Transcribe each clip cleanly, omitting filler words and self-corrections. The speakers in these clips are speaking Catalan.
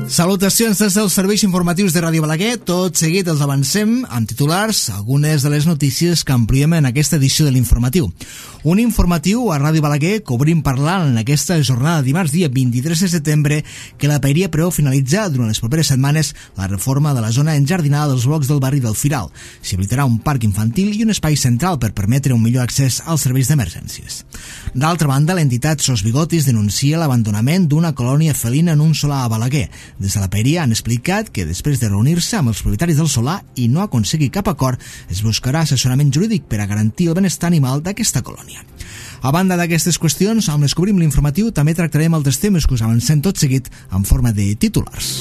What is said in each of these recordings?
Salutacions des dels serveis informatius de Ràdio Balaguer. Tot seguit els avancem amb titulars algunes de les notícies que ampliem en aquesta edició de l'informatiu. Un informatiu a Ràdio Balaguer que obrim parlant en aquesta jornada dimarts dia 23 de setembre que la Paeria preveu finalitzar durant les properes setmanes la reforma de la zona enjardinada dels blocs del barri del Firal. S'hi habilitarà un parc infantil i un espai central per permetre un millor accés als serveis d'emergències. D'altra banda, l'entitat Sos Bigotis denuncia l'abandonament d'una colònia felina en un solar a Balaguer. Des de la Paeria han explicat que després de reunir-se amb els propietaris del solar i no aconseguir cap acord, es buscarà assessorament jurídic per a garantir el benestar animal d'aquesta colònia. A banda d'aquestes qüestions, on descobrim l'informatiu, també tractarem altres temes que us avancem tot seguit en forma de titulars.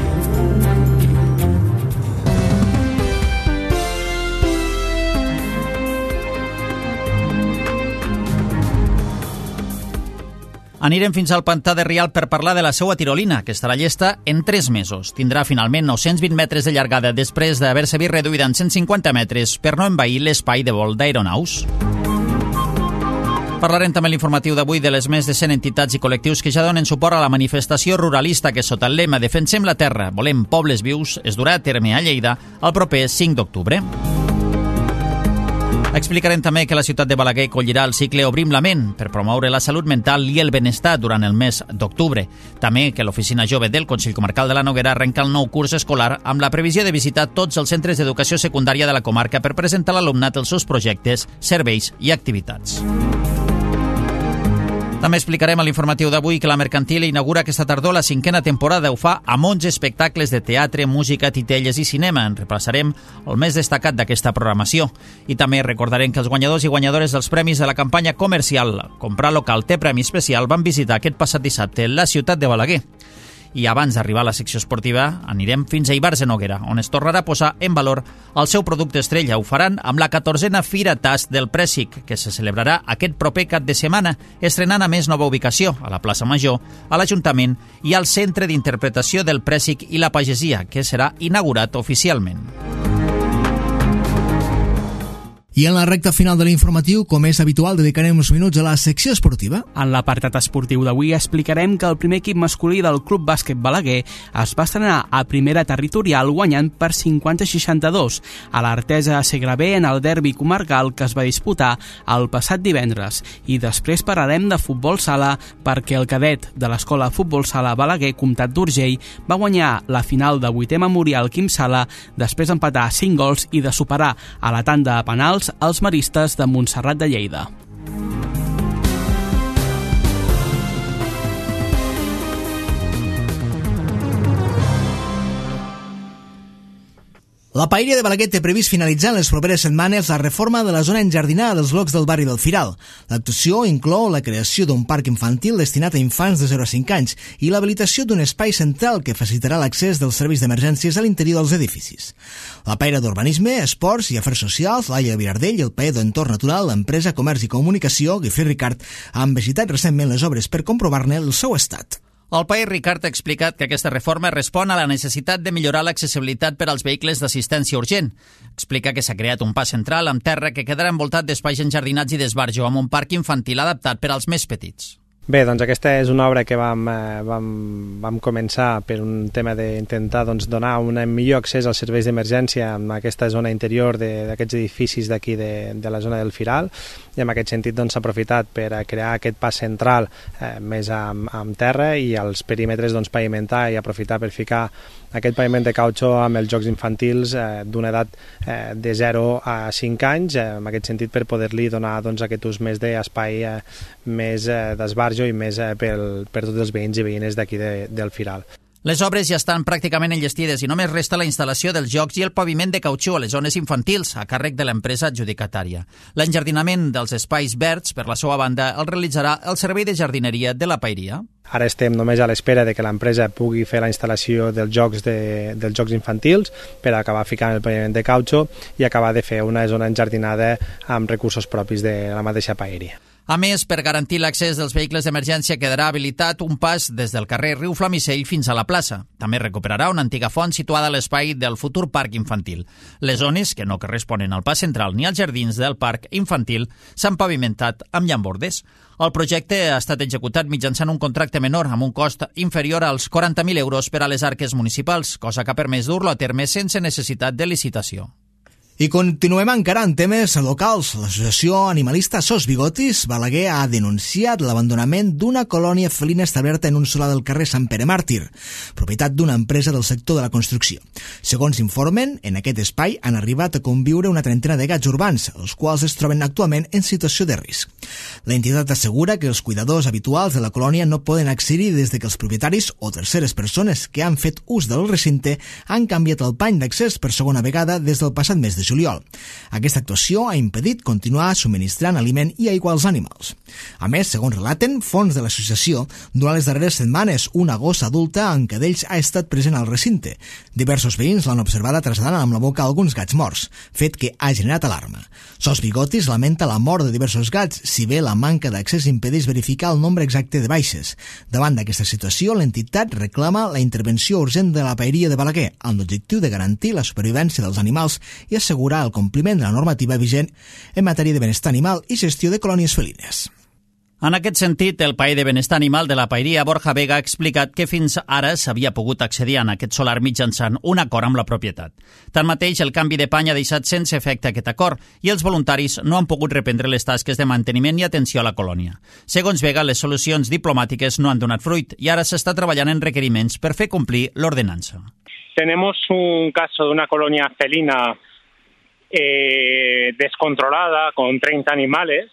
Anirem fins al pantà de Rialp per parlar de la seua tirolina, que estarà llesta en 3 mesos. Tindrà finalment 920 metres de llargada després d'haver-se vist reduïda en 150 metres per no envair l'espai de vol d'aeronaus. Parlarem també a l'informatiu d'avui de les més de 100 entitats i col·lectius que ja donen suport a la manifestació ruralista que sota el lema Defensem la terra, volem pobles vius es durà a terme a Lleida el proper 5 d'octubre. Explicarem també que la ciutat de Balaguer collirà el cicle Obrim la ment per promoure la salut mental i el benestar durant el mes d'octubre. També que l'Oficina Jove del Consell Comarcal de la Noguera arrenca el nou curs escolar amb la previsió de visitar tots els centres d'educació secundària de la comarca per presentar a l'alumnat els seus projectes, serveis i activitats. També explicarem a l'informatiu d'avui que la Mercantil inaugura aquesta tardor la 5a temporada. Ho fa amb 11 espectacles de teatre, música, titelles i cinema. En repassarem el més destacat d'aquesta programació. I també recordarem que els guanyadors i guanyadores dels premis de la campanya comercial Comprar local té premi especial van visitar aquest passat dissabte la ciutat de Balaguer. I abans d'arribar a la secció esportiva, anirem fins a Ivars de Noguera, on es tornarà a posar en valor el seu producte estrella. Ho faran amb la 14a Fira Tast del Prèssic, que se celebrarà aquest proper cap de setmana, estrenant a més nova ubicació, a la plaça Major, a l'Ajuntament i al Centre d'Interpretació del Prèssic i la Pagesia, que serà inaugurat oficialment. I en la recta final de l'informatiu, com és habitual, dedicarem uns minuts a la secció esportiva. En l'apartat esportiu d'avui explicarem que el primer equip masculí del Club Bàsquet Balaguer es va estrenar a primera territorial guanyant per 50-62 a l'Artesa a Segraver en el derbi comarcal que es va disputar el passat divendres. I després parlarem de futbol sala perquè el cadet de l'Escola Futbol Sala Balaguer, Comtat d'Urgell, va guanyar la final de 8è Memorial Quim Sala després d'empatar 5 gols i de superar a la tanda de penals els maristes de Montserrat de Lleida. La Paeria de Balaguer té previst finalitzar en les properes setmanes la reforma de la zona enjardinada dels blocs del barri del Firal. L'actuació inclou la creació d'un parc infantil destinat a infants de 0 a 5 anys i l'habilitació d'un espai central que facilitarà l'accés dels serveis d'emergències a l'interior dels edificis. La Paeria d'Urbanisme, Esports i Afers Socials, Laia Virardell i el Paer d'Entorn Natural, l'empresa Comerç i Comunicació, Guifré Ricard, han visitat recentment les obres per comprovar-ne el seu estat. El Paer Ricard ha explicat que aquesta reforma respon a la necessitat de millorar l'accessibilitat per als vehicles d'assistència urgent. Explica que s'ha creat un pas central amb terra que quedarà envoltat d'espais enjardinats i d'esbarjo amb un parc infantil adaptat per als més petits. Bé, doncs aquesta és una obra que vam començar per un tema d'intentar donar un millor accés als serveis d'emergència en aquesta zona interior d'aquests edificis d'aquí de la zona del Firal, i en aquest sentit s'ha aprofitat per crear aquest pas central més amb terra i als perímetres pavimentar i aprofitar per ficar aquest paviment de cautxó amb els jocs infantils d'una edat de 0 a 5 anys, en aquest sentit per poder-li donar aquest ús més d'espai més d'esbarjo i més per tots els veïns i veïnes d'aquí del Firal. Les obres ja estan pràcticament enllestides i només resta la instal·lació dels jocs i el paviment de cautxú a les zones infantils a càrrec de l'empresa adjudicatària. L'enjardinament dels espais verds, per la seva banda, el realitzarà el Servei de Jardineria de la Paeria. Ara estem només a l'espera de que l'empresa pugui fer la instal·lació dels jocs infantils per acabar ficant el paviment de cautxú i acabar de fer una zona enjardinada amb recursos propis de la mateixa Paeria. A més, per garantir l'accés dels vehicles d'emergència quedarà habilitat un pas des del carrer Riu Flamisell fins a la plaça. També recuperarà una antiga font situada a l'espai del futur parc infantil. Les zones que no corresponen al pas central ni als jardins del parc infantil s'han pavimentat amb llambordes. El projecte ha estat executat mitjançant un contracte menor amb un cost inferior als 40.000 euros per a les arques municipals, cosa que ha permès dur-lo a terme sense necessitat de licitació. I continuem encara en temes locals. L'associació animalista Sos Bigotis Balaguer ha denunciat l'abandonament d'una colònia felina establerta en un solar del carrer Sant Pere Màrtir, propietat d'una empresa del sector de la construcció. Segons informen, en aquest espai han arribat a conviure una trentena de gats urbans, els quals es troben actualment en situació de risc. L'entitat assegura que els cuidadors habituals de la colònia no poden accedir des de que els propietaris o terceres persones que han fet ús del recinte han canviat el pany d'accés per segona vegada des del passat mes de juliol. Aquesta actuació ha impedit continuar subministrant aliment i aigua als animals. A més, segons relaten fons de l'associació, durant les darreres setmanes una gossa adulta en cadells ha estat present al recinte. Diversos veïns l'han observada traslladant amb la boca alguns gats morts, fet que ha generat alarma. Sos Bigotis lamenta la mort de diversos gats, si bé la manca d'accés impedeix verificar el nombre exacte de baixes. Davant d'aquesta situació, l'entitat reclama la intervenció urgent de la paeria de Balaguer, amb l'objectiu de garantir la supervivència dels animals i assegurar el compliment de la normativa vigent en matèria de benestar animal i gestió de colònies felines. En aquest sentit, el paer de benestar animal de la paeria Borja Vega ha explicat que fins ara s'havia pogut accedir a aquest solar mitjançant un acord amb la propietat. Tanmateix, el canvi de pany ha deixat sense efecte aquest acord i els voluntaris no han pogut reprendre les tasques de manteniment i atenció a la colònia. Segons Vega, les solucions diplomàtiques no han donat fruit i ara s'està treballant en requeriments per fer complir l'ordenança. Tenemos un caso de una colonia felina descontrolada con 30 animales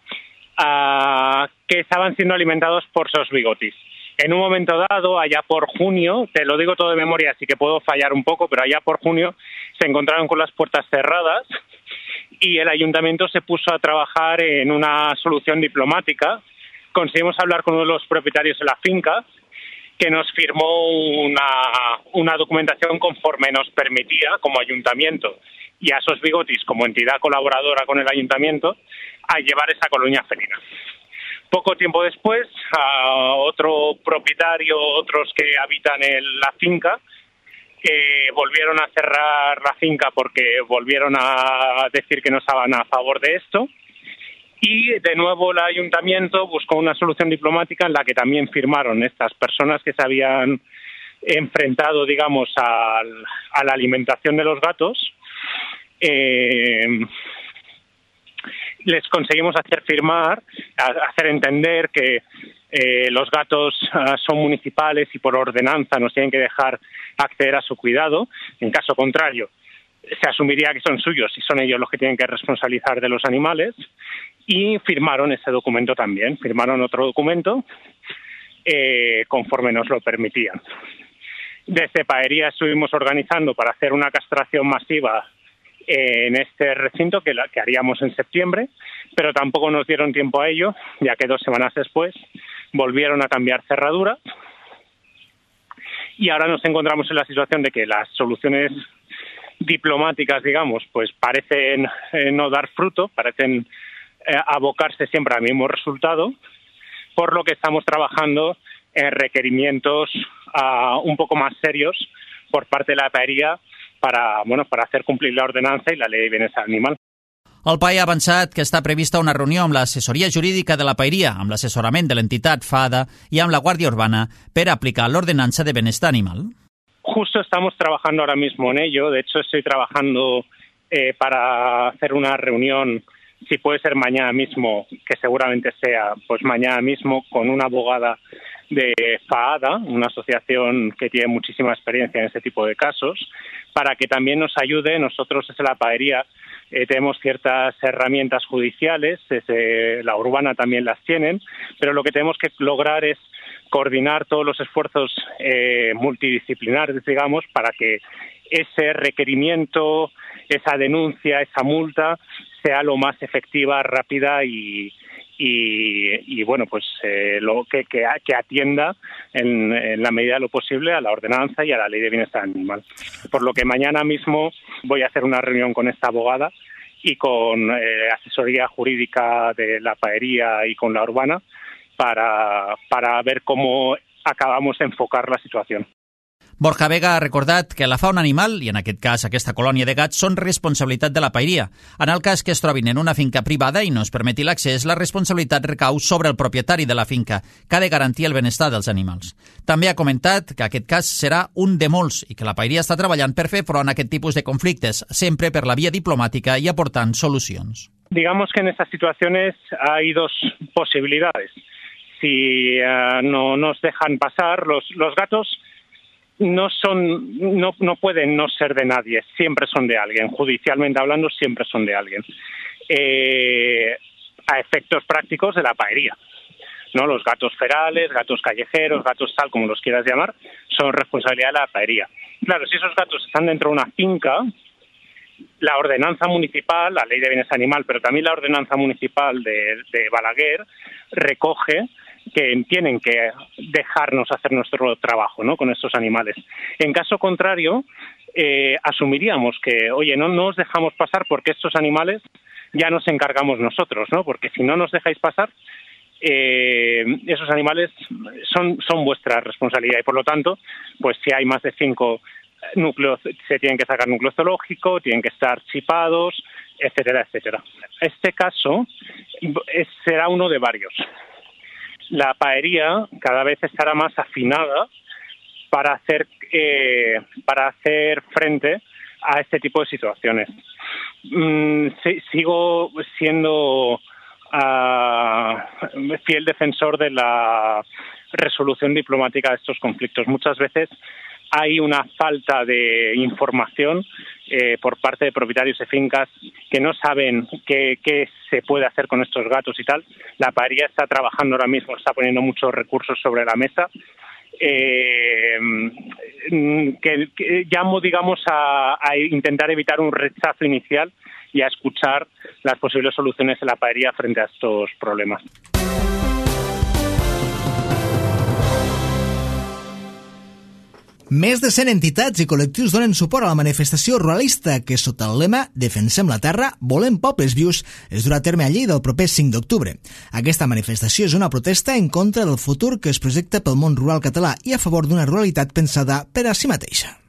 que estaban siendo alimentados por Sos Bigotis. En un momento dado, allá por junio, te lo digo todo de memoria, así que puedo fallar un poco, pero allá por junio se encontraron con las puertas cerradas y el ayuntamiento se puso a trabajar en una solución diplomática. Conseguimos hablar con uno de los propietarios de la finca, que nos firmó una documentación conforme nos permitía, como ayuntamiento, y a Sos Bigotis, como entidad colaboradora con el ayuntamiento, a llevar esa colonia felina. Poco tiempo después, a otro propietario, otros que habitan en la finca, volvieron a cerrar la finca porque volvieron a decir que no estaban a favor de esto. Y de nuevo el ayuntamiento buscó una solución diplomática en la que también firmaron estas personas que se habían enfrentado, digamos, a la alimentación de los gatos. Les conseguimos hacer firmar, hacer entender que los gatos son municipales y por ordenanza nos tienen que dejar acceder a su cuidado. En caso contrario, se asumiría que son suyos y son ellos los que tienen que responsabilizar de los animales. Y firmaron ese documento también, firmaron otro documento conforme nos lo permitían. Desde Paería estuvimos organizando para hacer una castración masiva en este recinto que haríamos en septiembre, pero tampoco nos dieron tiempo a ello, ya que 2 semanas después volvieron a cambiar cerradura y ahora nos encontramos en la situación de que las soluciones diplomáticas, digamos, pues parecen no dar fruto, parecen abocarse siempre al mismo resultado, por lo que estamos trabajando en requerimientos un poco más serios por parte de la paería para hacer cumplir la ordenança i la llei de bienestar animal. El PAE ha avançat que està prevista una reunió amb l'assessoria jurídica de la paeria, amb l'assessorament de l'entitat FADA i amb la Guàrdia Urbana per aplicar l'ordenança de benestar animal. Justo estamos trabajando ahora mismo en ello. De hecho, estoy trabajando para hacer una reunión, si puede ser mañana mismo, que seguramente sea pues mañana mismo, con una abogada de FAADA, una asociación que tiene muchísima experiencia en este tipo de casos, para que también nos ayude. Nosotros desde la paería tenemos ciertas herramientas judiciales, desde la urbana también las tienen, pero lo que tenemos que lograr es coordinar todos los esfuerzos multidisciplinares, digamos, para que ese requerimiento, esa denuncia, esa multa sea lo más efectiva, rápida y bueno, pues lo que atienda en la medida de lo posible a la ordenanza y a la ley de bienestar animal. Por lo que mañana mismo voy a hacer una reunión con esta abogada y con asesoría jurídica de la paería y con la urbana para ver cómo acabamos de enfocar la situación. Borja Vega ha recordat que la fauna animal, i en aquest cas aquesta colònia de gats, són responsabilitat de la paeria. En el cas que es trobin en una finca privada i no es permeti l'accés, la responsabilitat recau sobre el propietari de la finca, que ha de garantir el benestar dels animals. També ha comentat que aquest cas serà un de molts i que la paeria està treballant per fer front a aquest tipus de conflictes, sempre per la via diplomàtica i aportant solucions. Digamos que en estas situaciones hay dos posibilidades. Si no nos dejan pasar, los gatos no pueden no ser de nadie, siempre son de alguien. Judicialmente hablando, siempre son de alguien. A efectos prácticos de la paería, ¿no? Los gatos ferales, gatos callejeros, gatos tal, como los quieras llamar, son responsabilidad de la paería. Claro, si esos gatos están dentro de una finca, la ordenanza municipal, la ley de bienestar animal, pero también la ordenanza municipal de Balaguer recoge que tienen que dejarnos hacer nuestro trabajo, ¿no?, con estos animales. En caso contrario, asumiríamos que, oye, no os dejamos pasar porque estos animales ya nos encargamos nosotros, ¿no? Porque si no nos dejáis pasar, esos animales son vuestra responsabilidad y por lo tanto, pues si hay más de 5 núcleos, se tienen que sacar núcleo zoológico, tienen que estar chipados, etcétera, etcétera. Este caso será uno de varios. La paería cada vez estará más afinada para hacer frente a este tipo de situaciones. Sigo siendo fiel defensor de la resolución diplomática de estos conflictos. Muchas veces hay una falta de información por parte de propietarios de fincas que no saben qué se puede hacer con estos gatos y tal. La paería está trabajando ahora mismo, está poniendo muchos recursos sobre la mesa. Que llamo, digamos, a intentar evitar un rechazo inicial y a escuchar las posibles soluciones de la paería frente a estos problemas. Més de 100 entitats i col·lectius donen suport a la manifestació ruralista que, sota el lema Defensem la terra, volem pobles vius, es durà a terme a Lleida el proper 5 d'octubre. Aquesta manifestació és una protesta en contra del futur que es projecta pel món rural català i a favor d'una ruralitat pensada per a si mateixa.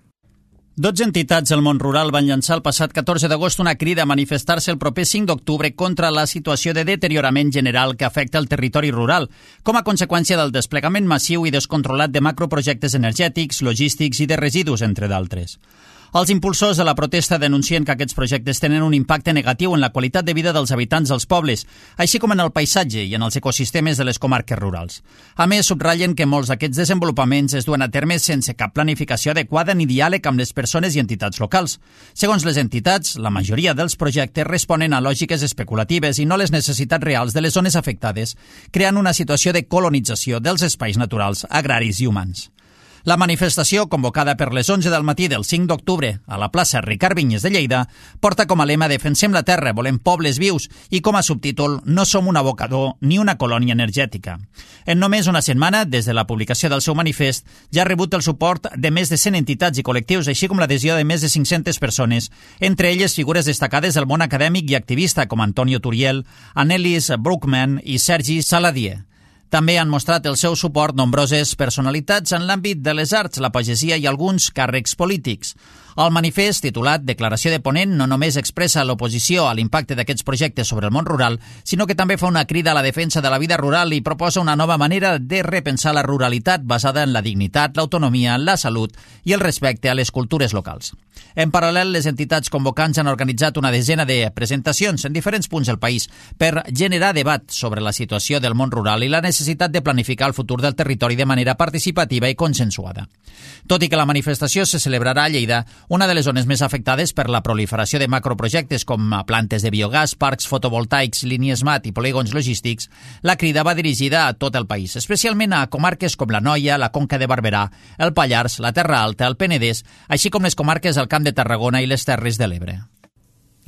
12 entitats del món rural van llançar el passat 14 d'agost una crida a manifestar-se el proper 5 d'octubre contra la situació de deteriorament general que afecta el territori rural, com a conseqüència del desplegament massiu i descontrolat de macroprojectes energètics, logístics i de residus, entre d'altres. Els impulsors de la protesta denuncien que aquests projectes tenen un impacte negatiu en la qualitat de vida dels habitants dels pobles, així com en el paisatge i en els ecosistemes de les comarques rurals. A més, subratllen que molts d'aquests desenvolupaments es duen a terme sense cap planificació adequada ni diàleg amb les persones i entitats locals. Segons les entitats, la majoria dels projectes responen a lògiques especulatives i no les necessitats reals de les zones afectades, creant una situació de colonització dels espais naturals, agraris i humans. La manifestació, convocada per les 11 del matí del 5 d'octubre a la plaça Ricard Vinyes de Lleida, porta com a lema Defensem la terra, volem pobles vius i com a subtítol No som un abocador ni una colònia energètica. En només una setmana, des de la publicació del seu manifest, ja ha rebut el suport de més de 100 entitats i col·lectius, així com l'adhesió de més de 500 persones, entre elles figures destacades del món acadèmic i activista com Antonio Turiel, Annelies Brookman i Sergi Saladier. També han mostrat el seu suport nombroses personalitats en l'àmbit de les arts, la pagesia i alguns càrrecs polítics. El manifest, titulat Declaració de Ponent, no només expressa l'oposició a l'impacte d'aquests projectes sobre el món rural, sinó que també fa una crida a la defensa de la vida rural i proposa una nova manera de repensar la ruralitat basada en la dignitat, l'autonomia, la salut i el respecte a les cultures locals. En paral·lel, les entitats convocants han organitzat una desena de presentacions en diferents punts del país per generar debat sobre la situació del món rural i la necessitat de planificar el futur del territori de manera participativa i consensuada. Tot i que la manifestació se celebrarà a Lleida, una de les zones més afectades per la proliferació de macroprojectes com plantes de biogàs, parcs fotovoltaics, línies mat i polígons logístics, la crida va dirigida a tot el país, especialment a comarques com l'Anoia, la Conca de Barberà, el Pallars, la Terra Alta, el Penedès, així com les comarques del Camp de Tarragona i les Terres de l'Ebre.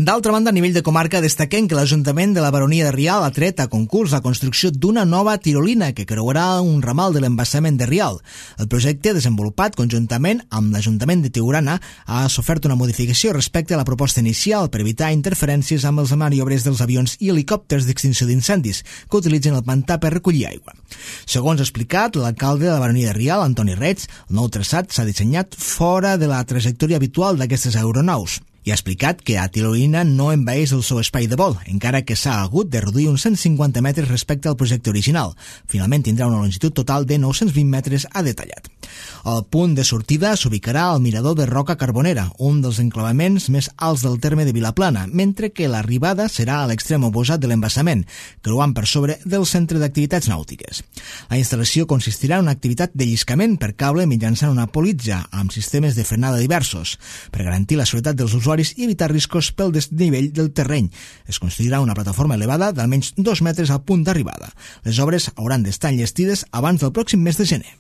D'altra banda, a nivell de comarca, destaquem que l'Ajuntament de la Baronia de Rialb ha tret a concurs la construcció d'una nova tirolina que creuarà un ramal de l'embassament de Rialb. El projecte, desenvolupat conjuntament amb l'Ajuntament de Tiurana, ha sofert una modificació respecte a la proposta inicial per evitar interferències amb els maniobres dels avions i helicòpters d'extinció d'incendis que utilitzen el pantà per recollir aigua. Segons ha explicat l'alcalde de la Baronia de Rialb, Antoni Reig, el nou traçat s'ha dissenyat fora de la trajectòria habitual d'aquestes aeronaus. I ha explicat que a tirolina no envaeix el seu espai de vol, encara que s'ha hagut de reduir uns 150 metres respecte al projecte original. Finalment tindrà una longitud total de 920 metres, ha detallat. El punt de sortida s'ubicarà al mirador de Roca Carbonera, un dels enclavaments més alts del terme de Vilaplana, mentre que l'arribada serà a l'extrem oposat de l'embassament, creuant per sobre del centre d'activitats nàutiques. La instal·lació consistirà en una activitat de lliscament per cable mitjançant una politja amb sistemes de frenada diversos, per garantir la seguretat dels usuaris i evitar riscos pel desnivell del terreny. Es construirà una plataforma elevada d'almenys 2 metres al punt d'arribada. Les obres hauran d'estar enllestides abans del pròxim mes de gener.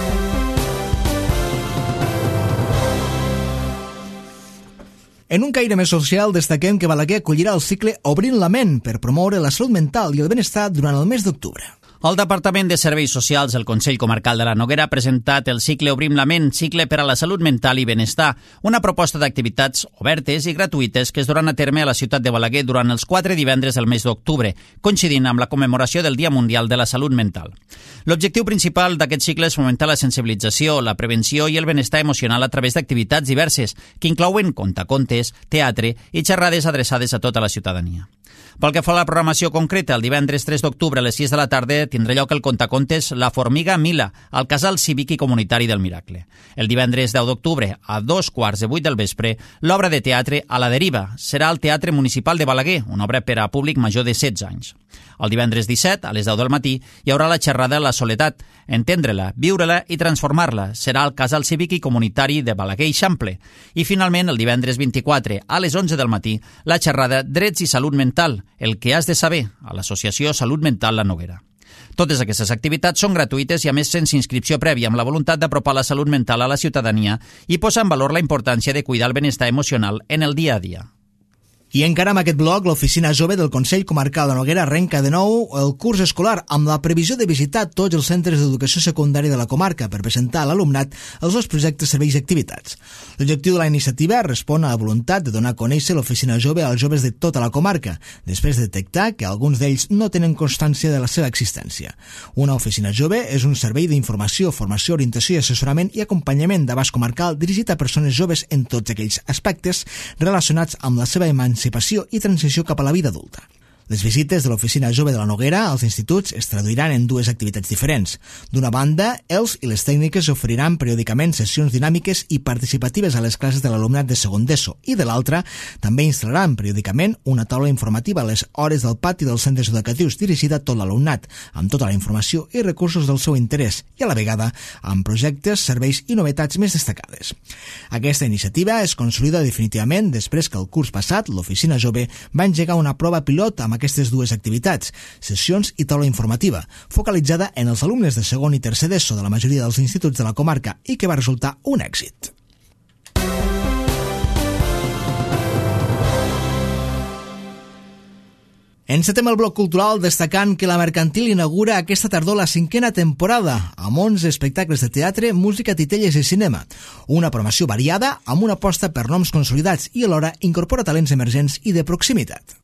En un caire més social, destaquem que Balaguer acollirà el cicle Obrint la ment per promoure la salut mental i el benestar durant el mes d'octubre. El Departament de Serveis Socials del Consell Comarcal de la Noguera ha presentat el cicle Obrim la ment, cicle per a la salut mental i benestar, una proposta d'activitats obertes i gratuïtes que es duran a terme a la ciutat de Balaguer durant els 4 divendres del mes d'octubre, coincidint amb la commemoració del Dia Mundial de la Salut Mental. L'objectiu principal d'aquest cicle és fomentar la sensibilització, la prevenció i el benestar emocional a través d'activitats diverses, que inclouen contacontes, teatre i xerrades adreçades a tota la ciutadania. Pel que fa a la programació concreta, el divendres 3 d'octubre a les 6 de la tarda tindrà lloc el contacontes La Formiga Mila, al Casal Cívic i Comunitari del Miracle. El divendres 10 d'octubre, a 2:15 del vespre, l'obra de teatre A la Deriva serà al Teatre Municipal de Balaguer, una obra per a públic major de 16 anys. El divendres 17, a les 10 del matí, hi haurà la xerrada La Soledat, entendre-la, viure-la i transformar-la. Serà al Casal Cívic i Comunitari de Balaguer i Xample. I finalment, el divendres 24, a les 11 del matí, la xerrada Drets i Salut Mental, el que has de saber, a l'Associació Salut Mental La Noguera. Totes aquestes activitats són gratuïtes i a més sense inscripció prèvia, amb la voluntat d'apropar la salut mental a la ciutadania i posar en valor la importància de cuidar el benestar emocional en el dia a dia. I encara amb aquest bloc, l'Oficina Jove del Consell Comarcal de Noguera arrenca de nou el curs escolar amb la previsió de visitar tots els centres d'educació secundària de la comarca per presentar a l'alumnat els dos projectes, serveis i activitats. L'objectiu de la iniciativa respon a la voluntat de donar a conèixer l'Oficina Jove als joves de tota la comarca, després de detectar que alguns d'ells no tenen constància de la seva existència. Una oficina jove és un servei d'informació, formació, orientació i assessorament i acompanyament d'abast comarcal dirigit a persones joves en tots aquells aspectes relacionats amb la seva emancipació i transició cap a la vida adulta. Les visites de l'Oficina Jove de la Noguera als instituts es traduiran en dues activitats diferents. D'una banda, els i les tècniques oferiran periòdicament sessions dinàmiques i participatives a les classes de l'alumnat de segon d'ESO i, de l'altra, també instal·laran periòdicament una taula informativa a les hores del pati dels centres educatius dirigida a tot l'alumnat, amb tota la informació i recursos del seu interès i, a la vegada, amb projectes, serveis i novetats més destacades. Aquesta iniciativa es consolida definitivament després que el curs passat l'Oficina Jove va engegar una prova pilot amb aquestes dues activitats, sessions i taula informativa, focalitzada en els alumnes de segon i tercer d'ESO de la majoria dels instituts de la comarca i que va resultar un èxit. Encetem el bloc cultural destacant que la Mercantil inaugura aquesta tardor la 5a temporada, amb 11 espectacles de teatre, música, titelles i cinema. Una programació variada amb una aposta per noms consolidats i alhora incorpora talents emergents i de proximitat.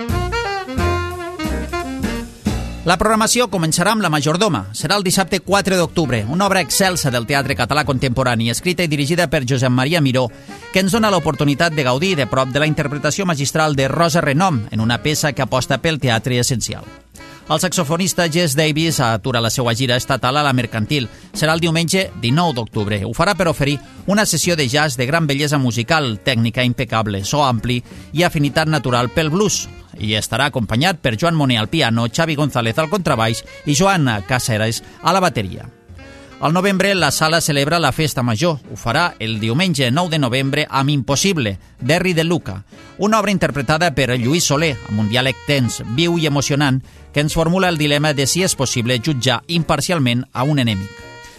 La programació començarà amb La Majordoma. Serà el dissabte 4 d'octubre, una obra excelsa del teatre català contemporani, escrita i dirigida per Josep Maria Miró, que ens dona l'oportunitat de gaudir de prop de la interpretació magistral de Rosa Renom en una peça que aposta pel teatre essencial. El saxofonista Jess Davis atura la seva gira estatal a la Mercantil. Serà el diumenge 19 d'octubre. Ho farà per oferir una sessió de jazz de gran bellesa musical, tècnica impecable, so ampli i afinitat natural pel blues. I estarà acompanyat per Joan Moner al piano, Xavi González al contrabaix i Joana Cáceres a la bateria. Al novembre, la sala celebra la Festa Major. Ho farà el diumenge 9 de novembre amb Impossible, d'Henry de Luca, una obra interpretada per Lluís Soler, amb un diàleg tens, viu i emocionant, que ens formula el dilema de si és possible jutjar imparcialment a un enemic.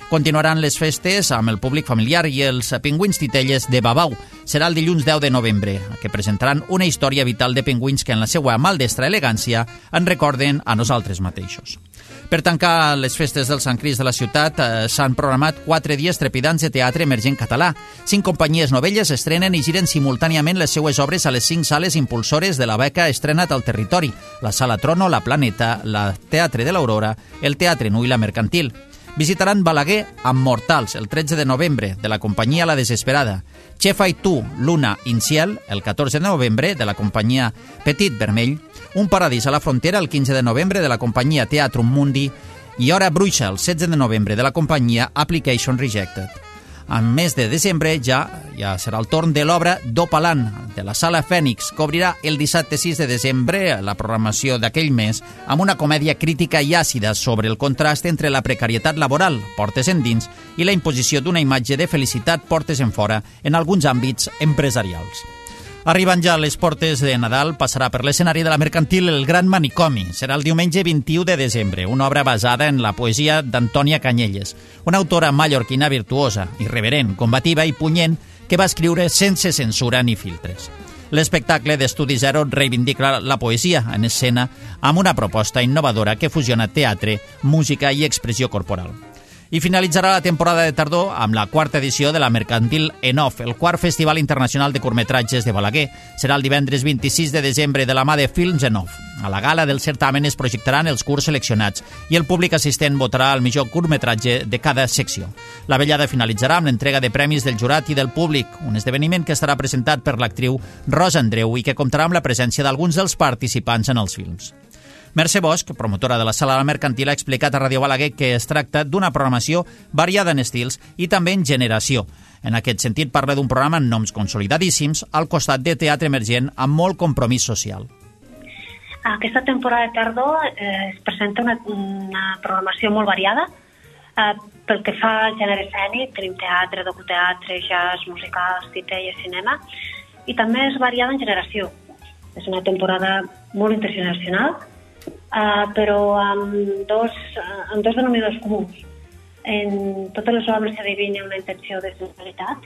Continuaran les festes amb el públic familiar i els pingüins titelles de Babau. Serà el dilluns 10 de novembre, que presentaran una història vital de pingüins que en la seva maldestra elegància ens recorden a nosaltres mateixos. Per tancar les festes del Sant Crist de la ciutat s'han programat 4 dies trepidants de teatre emergent català. 5 companyies novelles estrenen i giren simultàniament les seues obres a les 5 sales impulsores de la beca Estrena't al Territori, la Sala Trono, la Planeta, la Teatre de l'Aurora, el Teatre Nu i la Mercantil. Visitaran Balaguer amb Mortals el 13 de novembre, de la companyia La Desesperada. Xefa i tu, Luna Inciel, el 14 de novembre, de la companyia Petit Vermell. Un paradís a la frontera el 15 de novembre, de la companyia Teatrum Mundi. I Hora Bruixa el 16 de novembre, de la companyia Application Rejected. Al mes de desembre ja serà el torn de l'obra Dopalan, de la Sala Fènix, que obrirà el dissabte 6 de desembre la programació d'aquell mes amb una comèdia crítica i àcida sobre el contrast entre la precarietat laboral, portes endins, i la imposició d'una imatge de felicitat, portes enfora, en alguns àmbits empresarials. Arribant ja a les portes de Nadal, passarà per l'escenari de la Mercantil El Gran Manicomi. Serà el diumenge 21 de desembre, una obra basada en la poesia d'Antònia Canyelles, una autora mallorquina virtuosa, irreverent, combativa i punyent que va escriure sense censura ni filtres. L'espectacle d'Estudi Zero reivindica la poesia en escena amb una proposta innovadora que fusiona teatre, música i expressió corporal. I finalitzarà la temporada de tardor amb la 4ª edició de la Mercantil ENOF, el 4 Festival Internacional de Curtmetratges de Balaguer. Serà el divendres 26 de desembre de la mà de Films ENOF. A la gala del certamen es projectaran els curts seleccionats i el públic assistent votarà el millor curtmetratge de cada secció. La vetllada finalitzarà amb l'entrega de premis del jurat i del públic, un esdeveniment que estarà presentat per l'actriu Rosa Andreu i que comptarà amb la presència d'alguns dels participants en els films. Mercè Bosch, promotora de la Sala Mercantil, ha explicat a Ràdio Balaguer que es tracta d'una programació variada en estils i també en generació. En aquest sentit, parla d'un programa amb noms consolidadíssims al costat de teatre emergent amb molt compromís social. Aquesta temporada de tardor es presenta una programació molt variada. Pel que fa al gènere escènic, tenim teatre, docuteatre, jazz, musicals, titelles, cinema, i també és variada en generació. És una temporada molt intergeneracional, però amb dos denominadors comuns. En totes les obres s'adivina una intenció de sensibilitat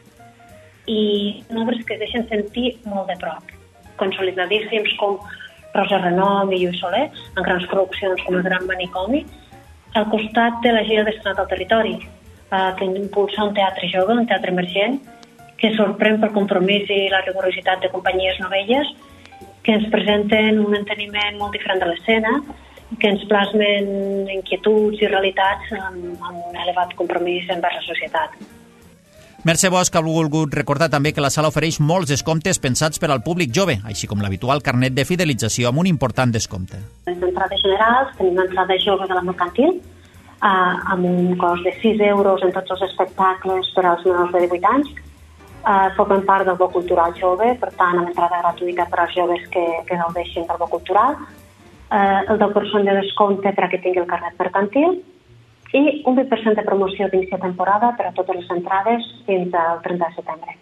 i obres que es deixen sentir molt de prop. Consolidadíssims com Rosa Renom i Lluís Soler, en grans produccions com El Gran Manicomi, al costat de la gira d'Estrena't al Territori, que impulsa un teatre jove, un teatre emergent, que sorprèn pel compromís i la rigorositat de companyies novelles, que ens presenten un enteniment molt diferent de l'escena, que ens plasmen inquietuds i realitats amb un elevat compromís envers la societat. Mercè Bosch ha volgut recordar també que la sala ofereix molts descomptes pensats per al públic jove, així com l'habitual carnet de fidelització amb un important descompte. Les entrades generals tenim l'entrada jove de la Mercantil, amb un cost de 6 euros en tots els espectacles per als menors de 18 anys, formen part del Bo Cultural Jove, per tant, amb entrada gratuïta per als joves que gaudeixin del Bo Cultural, el 10% de descompte per a qui tingui el carnet mercantil i un 20% de promoció d'inici de temporada per a totes les entrades fins al 30 de setembre.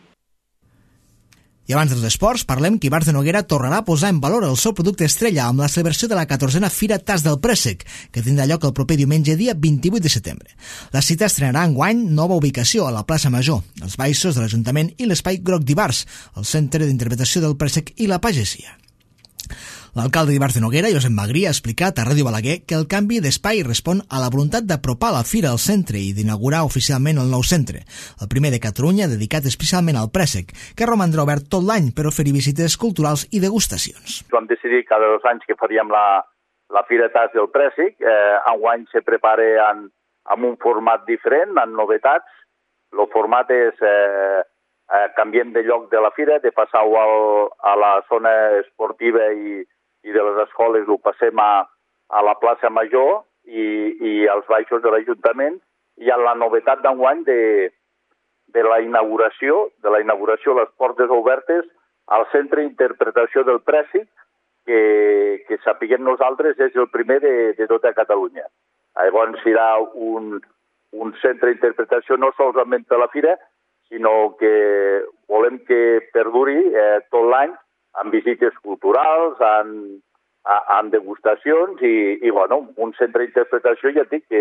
I abans dels esports, parlem que Ivars de Noguera tornarà a posar en valor el seu producte estrella amb la celebració de la 14a Fira Tas del Préssec, que tindrà lloc el proper diumenge dia 28 de setembre. La cita estrenarà enguany nova ubicació a la plaça Major, els baixos de l'Ajuntament i l'Espai Groc d'Ivars, el Centre d'Interpretació del Préssec i la Pagesia. L'alcalde d'Ivars de Noguera, Josep Magrí, ha explicat a Ràdio Balaguer que el canvi d'espai respon a la voluntat d'apropar la fira al centre i d'inaugurar oficialment el nou centre, el primer de Catalunya dedicat especialment al préssec, que romandrà obert tot l'any per oferir visites culturals i degustacions. Vam decidir cada 2 anys que faríem la Fira Tas del Préssec. Enguany se prepara amb un format diferent, amb novetats. El format és canviem de lloc de la fira, de passar-ho a la zona esportiva i de les escoles ho passem a la plaça Major i als baixos de l'Ajuntament, i amb la novetat d'enguany de la inauguració, les portes obertes al Centre d'Interpretació del Préssec, que sapiguem nosaltres és el primer de tota Catalunya. Llavors serà un centre d'interpretació no solament per la fira, sinó que volem que perduri tot l'any amb visites culturals, amb degustacions i un centre d'interpretació, ja dic, que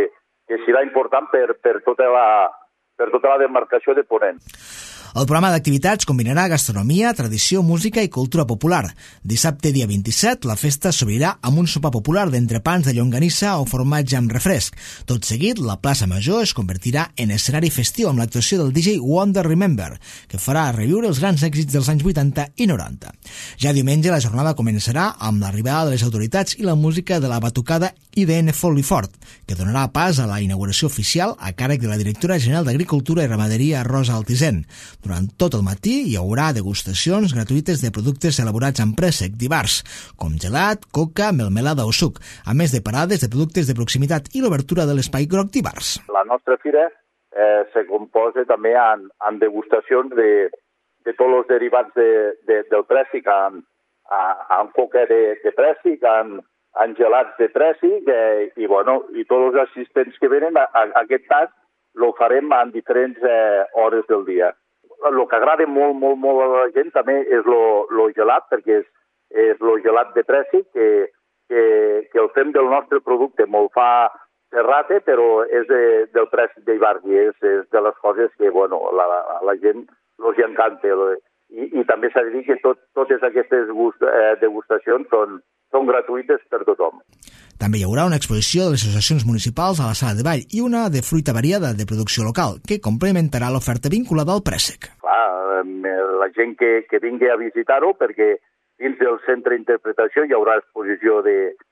serà important per tota la demarcació de Ponent. El programa d'activitats combinarà gastronomia, tradició, música i cultura popular. Dissabte, dia 27, la festa s'obrirà amb un sopar popular d'entrepans de llonganissa o formatge amb refresc. Tot seguit, la plaça Major es convertirà en escenari festiu amb l'actuació del DJ Wonder Remember, que farà reviure els grans èxits dels anys 80 i 90. Ja diumenge, la jornada començarà amb l'arribada de les autoritats i la música de la batucada IDN Folifort, que donarà pas a la inauguració oficial a càrrec de la directora general d'Agricultura i Ramaderia, Rosa Altisent. Durant tot el matí hi haurà degustacions gratuïtes de productes elaborats amb préssec divers, com gelat, coca, melmelada o suc, a més de parades de productes de proximitat i l'obertura de l'espai groc divers. La nostra fira se composa també en degustacions de tots els derivats del préssec, amb coca de préssec, amb gelats de préssec i tots els assistents que venen, en aquest cas, ho farem en diferents hores del dia. El que agrada molt a la gent també és el gelat, perquè és el gelat de préssec, que el fem del nostre producte. Molt fa serrate, però és del préssec d'Ibargi. És de les coses que a la gent els encanta. I també s'ha de dir que totes aquestes degustacions són gratuïtes per tothom. També hi haurà una exposició de les associacions municipals a la sala de ball i una de fruita variada de producció local, que complementarà l'oferta vinculada al préssec. Clar, la gent que vingui a visitar-ho, perquè dins del centre d'interpretació hi haurà exposició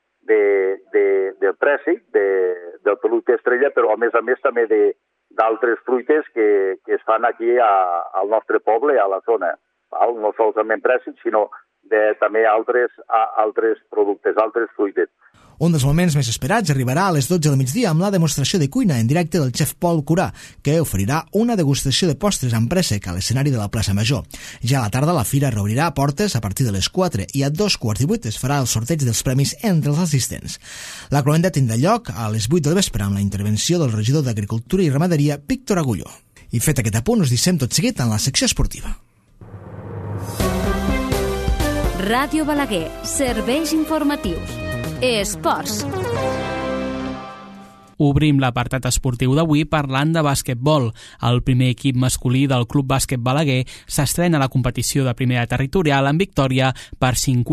del préssec, del producte estrella, però a més també d'altres fruites que es fan aquí al nostre poble, a la zona. No solament préssec, sinó també altres productes, altres fruites. Un dels moments més esperats arribarà a les 12 del migdia amb la demostració de cuina en directe del xef Pol Curà, que oferirà una degustació de postres amb préssec a l'escenari de la plaça Major. Ja a la tarda la fira reobrirà portes a partir de les 4 i a 2:15 es farà el sorteig dels premis entre els assistents. La cloenda tindrà lloc a les 8 del vespre amb la intervenció del regidor d'Agricultura i Ramaderia, Víctor Agulló. I fet aquest apunt, us deixem tot seguit en la secció esportiva. Ràdio Balaguer, serveis informatius. Esports. Obrim l'apartat esportiu d'avui parlant de bàsquetbol. El primer equip masculí del Club Bàsquet Balaguer s'estrena a la competició de primera territorial en victòria per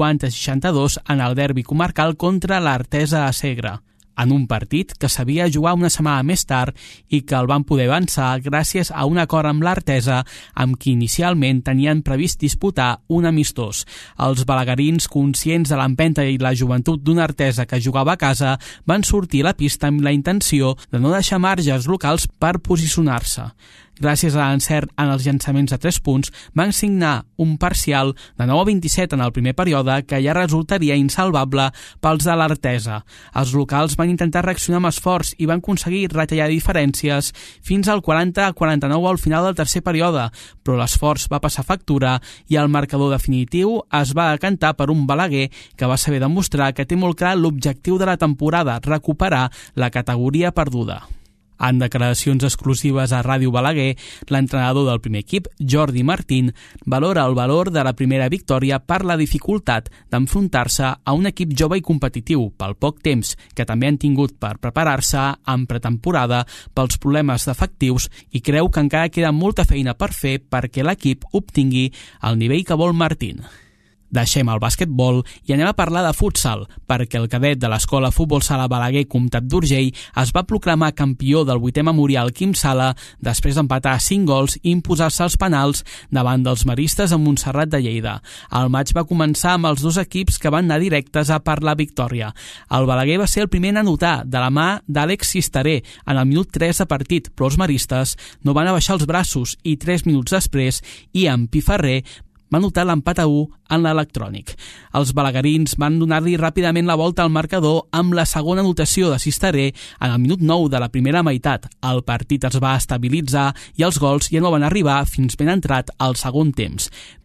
50-62 en el derbi comarcal contra l'Artesa a Segre, en un partit que s'havia jugar una setmana més tard i que el van poder avançar gràcies a un acord amb l'Artesa, amb qui inicialment tenien previst disputar un amistós. Els balaguerins, conscients de l'empenta i la joventut d'una Artesa que jugava a casa, van sortir a la pista amb la intenció de no deixar marges locals per posicionar-se. Gràcies a l'encert en els llançaments de 3 punts, van signar un parcial de 9-27 en el primer període que ja resultaria insalvable pels de l'Artesa. Els locals van intentar reaccionar amb esforç i van aconseguir retallar diferències fins al 40-49 al final del tercer període, però l'esforç va passar factura i el marcador definitiu es va decantar per un Balaguer que va saber demostrar que té molt clar l'objectiu de la temporada, recuperar la categoria perduda. En declaracions exclusives a Ràdio Balaguer, l'entrenador del primer equip, Jordi Martín, valora el valor de la primera victòria per la dificultat d'enfrontar-se a un equip jove i competitiu pel poc temps que també han tingut per preparar-se en pretemporada pels problemes d'efectius i creu que encara queda molta feina per fer perquè l'equip obtingui el nivell que vol Martín. Deixem el bàsquetbol i anem a parlar de futsal, perquè el cadet de l'Escola Futbol Sala Balaguer Comtat d'Urgell es va proclamar campió del 8è Memorial Quim Sala després d'empatar 5 gols i imposar-se als penals davant dels maristes a Montserrat de Lleida. El maig va començar amb els 2 equips que van anar directes a per la victòria. El Balaguer va ser el primer en anotar de la mà d'Àlex Cisteré en el minut 3 de partit, però els maristes no van abaixar els braços i 3 minuts després Ian Piferrer va notar l'empat a 1 en l'electrònic. Els balaguerins van donar-li ràpidament la volta al marcador amb la segona anotació de Cisteré en el minut 9 de la primera meitat. El partit es va estabilitzar i els gols ja no van arribar fins ben entrat al segon temps.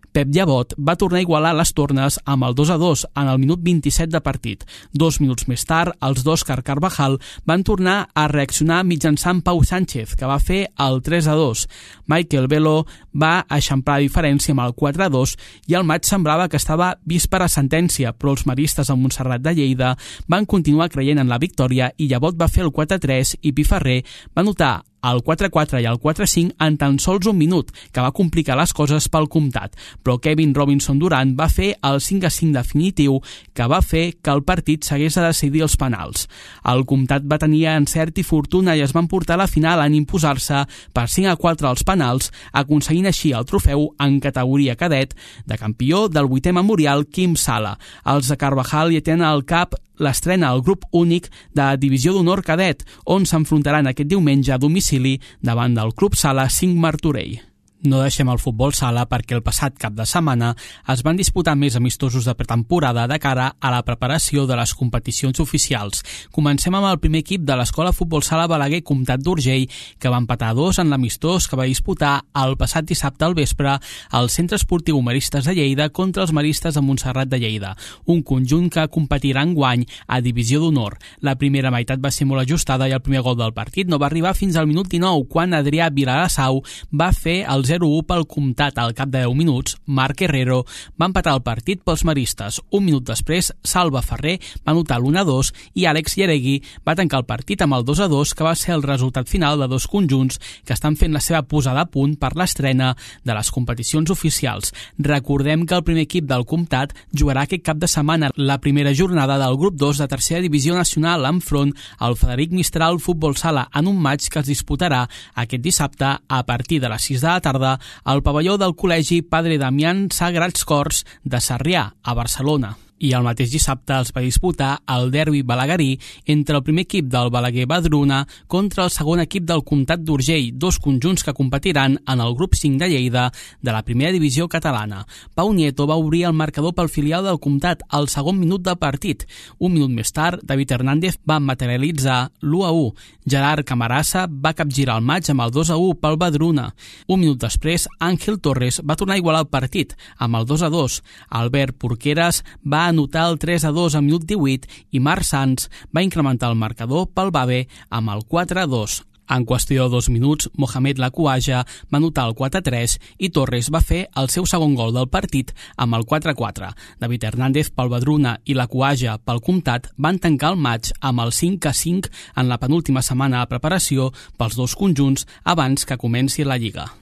Pep Llevot va tornar a igualar les tornes amb el 2-2 en el minut 27 de partit. 2 minuts més tard, els d'Òscar Carvajal van tornar a reaccionar mitjançant Pau Sánchez, que va fer el 3-2. Michael Velo va eixamplar la diferència amb el 4-2 i el maig semblava que estava vist per a sentència, però els maristes a Montserrat de Lleida van continuar creient en la victòria i Llevot va fer el 4-3 i Piferrer va anotar el 4-4 i el 4-5 en tan sols un minut, que va complicar les coses pel comtat. Però Kevin Robinson Durant va fer el 5-5 definitiu, que va fer que el partit s'hagués de decidir els penals. El comtat va tenir encert i fortuna i es van portar a la final en imposar-se per 5-4 als penals, aconseguint així el trofeu en categoria cadet de campió del 8è memorial Quim Sala. Els de Carvajal hi tenen al cap l'estrena al grup únic de Divisió d'Honor Cadet, on s'enfrontaran aquest diumenge a domicili davant del Club Sala 5 Martorell. No deixem el futbol sala perquè el passat cap de setmana es van disputar més amistosos de pretemporada de cara a la preparació de les competicions oficials. Comencem amb el primer equip de l'Escola Futbol Sala Balaguer Comtat d'Urgell, que va empatar 2 en l'amistós que va disputar el passat dissabte al vespre al Centre Esportiu Maristes de Lleida contra els Maristes de Montserrat de Lleida, un conjunt que competirà enguany a Divisió d'Honor. La primera meitat va ser molt ajustada i el primer gol del partit no va arribar fins al minut 19, quan Adrià Vilarassau va fer el 0-1 pel comtat. Al cap de 10 minuts, Marc Herrero va empatar el partit pels maristes. Un minut després, Salva Ferrer va anotar l'1-2 i Àlex Lleregui va tancar el partit amb el 2-2, que va ser el resultat final de dos conjunts que estan fent la seva posada a punt per l'estrena de les competicions oficials. Recordem que el primer equip del comtat jugarà aquest cap de setmana la primera jornada del grup 2 de tercera divisió nacional enfront al Frederic Mistral Futbol Sala en un maig que es disputarà aquest dissabte a partir de les 6 de la tarda al pavelló del Col·legi Padre Damián Sagrats Cors de Sarrià, a Barcelona. I el mateix dissabte es va disputar el derbi balaguerí entre el primer equip del Balaguer Badruna contra el segon equip del Comtat d'Urgell, dos conjunts que competiran en el grup 5 de Lleida de la primera divisió catalana. Pau Nieto va obrir el marcador pel filial del Comtat al segon minut del partit. Un minut més tard, David Hernández va materialitzar l'1-1. Gerard Camarasa va capgirar el maig amb el 2-1 pel Badruna. Un minut després, Àngel Torres va tornar a igualar el partit amb el 2-2. Albert Porqueras va anotar el 3-2 a minut 18 i Marc Sanz va incrementar el marcador pel Bave amb el 4-2. En qüestió de 2 minuts, Mohamed Lacuaja va anotar el 4-3 i Torres va fer el seu segon gol del partit amb el 4-4. David Hernández pel Badruna i Lacuaja pel Comtat van tancar el maig amb el 5-5 en la penúltima setmana de preparació pels dos conjunts abans que comenci la Lliga.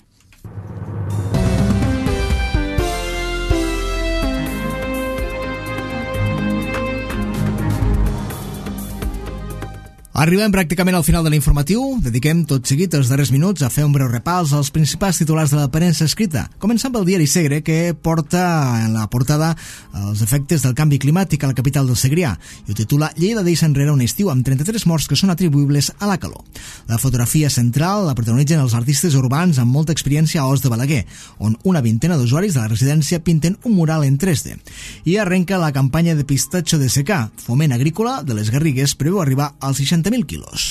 Arribem pràcticament al final de l'informatiu. Dediquem tot seguit els darrers minuts a fer un breu repàs als principals titulars de la premsa escrita. Començant pel diari Segre, que porta en la portada els efectes del canvi climàtic a la capital del Segrià i ho titula Lleida deixa enrere un estiu amb 33 morts que són atribuïbles a la calor. La fotografia central la protagonitzen els artistes urbans amb molta experiència a Os de Balaguer, on una vintena d'usuaris de la residència pinten un mural en 3D. I arrenca la campanya de pistatxo de secà. Foment Agrícola de les Garrigues preveu arribar als 60.000 quilos.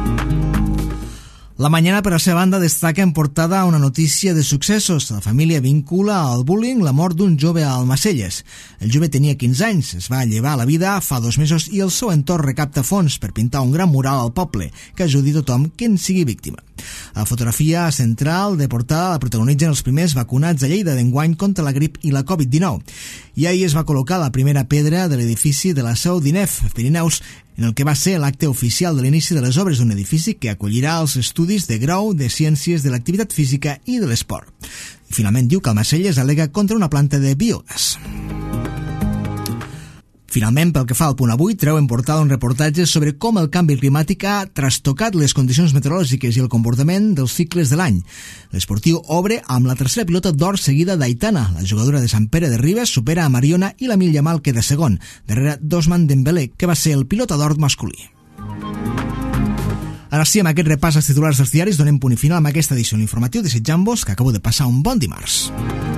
La Mañana, per la seva banda, destaca en portada una notícia de successos. La família vincula al bullying la mort d'un jove a Almacelles. El jove tenia 15 anys, es va llevar a la vida fa 2 mesos i el seu entorn recapta fons per pintar un gran mural al poble que ajudi tothom que en sigui víctima. La fotografia central de portada la protagonitzen els primers vacunats a Lleida d'enguany contra la grip i la Covid-19. I ahir es va col·locar la primera pedra de l'edifici de la seu d'INEF, Pirineus, en el que va ser l'acte oficial de l'inici de les obres d'un edifici que acollirà els estudis de grau de Ciències de l'Activitat Física i de l'Esport. Finalment diu que Almacelles al·lega contra una planta de biogàs. Finalment, pel que fa al Punt Avui, treu en portada un reportatge sobre com el canvi climàtic ha trastocat les condicions meteorològiques i el comportament dels cicles de l'any. L'esportiu obre amb la tercera pilota d'or seguida d'Aitana. La jugadora de Sant Pere de Ribes supera a Mariona i la Yamal queda segon, darrere d'Osman Dembélé, que va ser el pilota d'or masculí. Ara sí, amb aquest repàs als titulars dels diaris, donem punt i final amb aquesta edició de l'informatiu, desitjant-vos que acabeu de passar un bon dimarts.